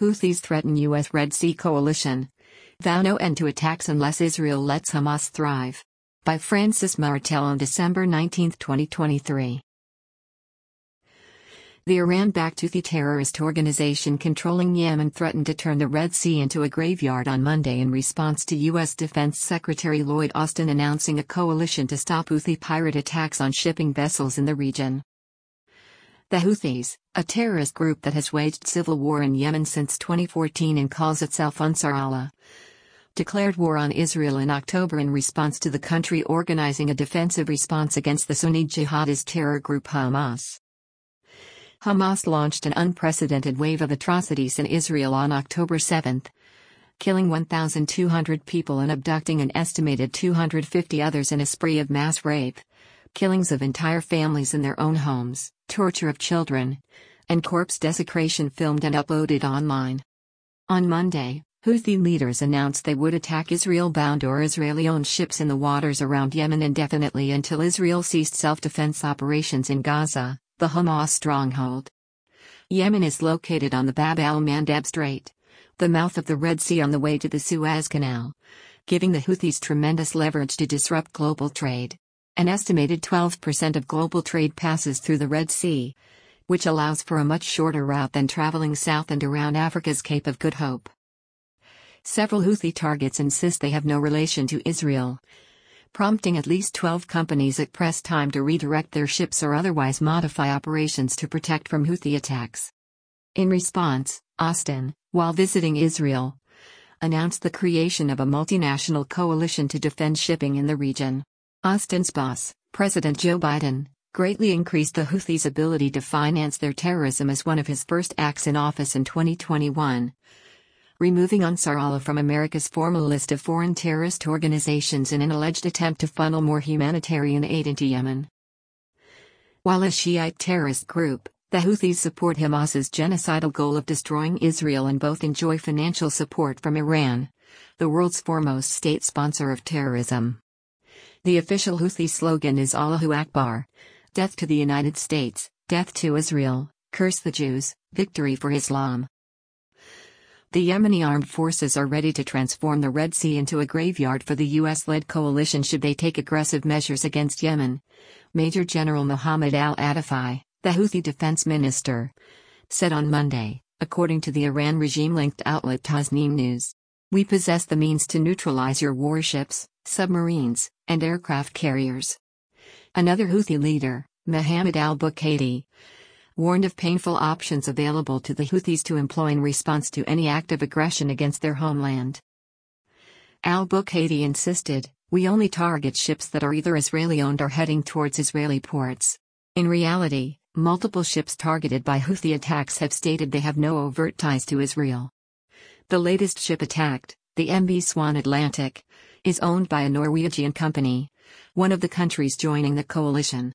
Houthis threaten U.S. Red Sea coalition. Vow no end to attacks unless Israel lets Hamas thrive. By Francis Martel on December 19, 2023. The Iran-backed Houthi terrorist organization controlling Yemen threatened to turn the Red Sea into a graveyard on Monday in response to U.S. Defense Secretary Lloyd Austin announcing a coalition to stop Houthi pirate attacks on shipping vessels in the region. The Houthis, a terrorist group that has waged civil war in Yemen since 2014 and calls itself Ansar Allah, declared war on Israel in October in response to the country organizing a defensive response against the Sunni jihadist terror group Hamas. Hamas launched an unprecedented wave of atrocities in Israel on October 7, killing 1,200 people and abducting an estimated 250 others in a spree of mass rape, killings of entire families in their own homes, torture of children, and corpse desecration filmed and uploaded online. On Monday, Houthi leaders announced they would attack Israel-bound or Israeli-owned ships in the waters around Yemen indefinitely until Israel ceased self-defense operations in Gaza, the Hamas stronghold. Yemen is located on the Bab al-Mandeb Strait, the mouth of the Red Sea on the way to the Suez Canal, giving the Houthis tremendous leverage to disrupt global trade. An estimated 12% of global trade passes through the Red Sea, which allows for a much shorter route than traveling south and around Africa's Cape of Good Hope. Several Houthi targets insist they have no relation to Israel, prompting at least 12 companies at press time to redirect their ships or otherwise modify operations to protect from Houthi attacks. In response, Austin, while visiting Israel, announced the creation of a multinational coalition to defend shipping in the region. Austin's boss, President Joe Biden, greatly increased the Houthis' ability to finance their terrorism as one of his first acts in office in 2021. Removing Ansar Allah from America's formal list of foreign terrorist organizations in an alleged attempt to funnel more humanitarian aid into Yemen. While a Shiite terrorist group, the Houthis support Hamas's genocidal goal of destroying Israel and both enjoy financial support from Iran, the world's foremost state sponsor of terrorism. The official Houthi slogan is Allahu Akbar, death to the United States, death to Israel, curse the Jews, victory for Islam. The Yemeni armed forces are ready to transform the Red Sea into a graveyard for the US-led coalition should they take aggressive measures against Yemen, Major General Mohammed al-Atafi, the Houthi defense minister, said on Monday, according to the Iran regime-linked outlet Tasnim News. We possess the means to neutralize your warships, submarines, and aircraft carriers. Another Houthi leader, Mohammed al-Bukaidi, warned of painful options available to the Houthis to employ in response to any act of aggression against their homeland. Al-Bukaidi insisted, we only target ships that are either Israeli-owned or heading towards Israeli ports. In reality, multiple ships targeted by Houthi attacks have stated they have no overt ties to Israel. The latest ship attacked, the MV Swan Atlantic, is owned by a Norwegian company, one of the countries joining the coalition.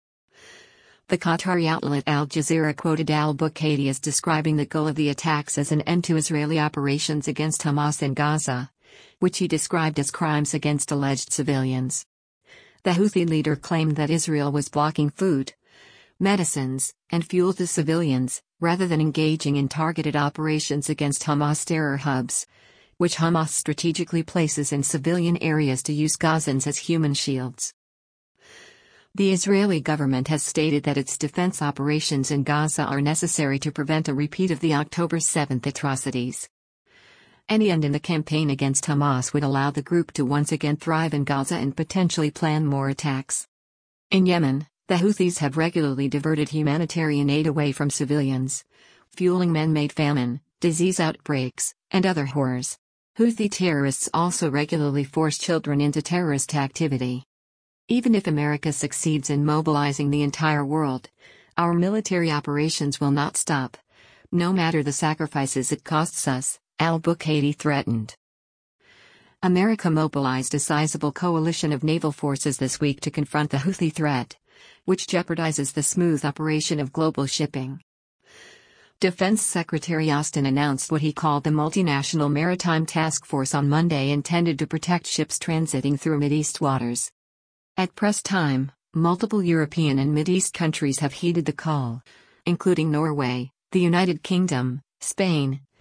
The Qatari outlet Al Jazeera quoted al-Bukaidi as describing the goal of the attacks as an end to Israeli operations against Hamas in Gaza, which he described as crimes against alleged civilians. The Houthi leader claimed that Israel was blocking food, medicines, and fuel to civilians, rather than engaging in targeted operations against Hamas terror hubs, which Hamas strategically places in civilian areas to use Gazans as human shields. The Israeli government has stated that its defense operations in Gaza are necessary to prevent a repeat of the October 7 atrocities. Any end in the campaign against Hamas would allow the group to once again thrive in Gaza and potentially plan more attacks. In Yemen, the Houthis have regularly diverted humanitarian aid away from civilians, fueling man-made famine, disease outbreaks, and other horrors. Houthi terrorists also regularly force children into terrorist activity. Even if America succeeds in mobilizing the entire world, our military operations will not stop, no matter the sacrifices it costs us, al-Bukaidi threatened. America mobilized a sizable coalition of naval forces this week to confront the Houthi threat, which jeopardizes the smooth operation of global shipping. Defense Secretary Austin announced what he called the Multinational Maritime Task Force on Monday intended to protect ships transiting through Mideast waters. At press time, multiple European and Mideast countries have heeded the call, including Norway, the United Kingdom, Spain,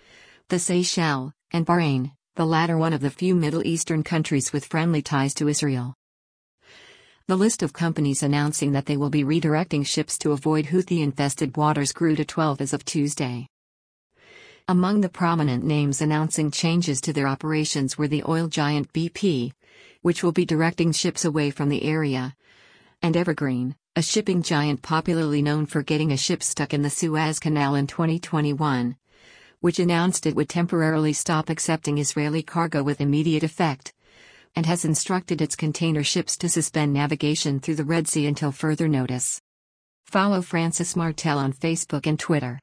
the Seychelles, and Bahrain, the latter one of the few Middle Eastern countries with friendly ties to Israel. The list of companies announcing that they will be redirecting ships to avoid Houthi-infested waters grew to 12 as of Tuesday. Among the prominent names announcing changes to their operations were the oil giant BP, which will be directing ships away from the area, and Evergreen, a shipping giant popularly known for getting a ship stuck in the Suez Canal in 2021, which announced it would temporarily stop accepting Israeli cargo with immediate effect, and has instructed its container ships to suspend navigation through the Red Sea until further notice. Follow Francis Martel on Facebook and Twitter.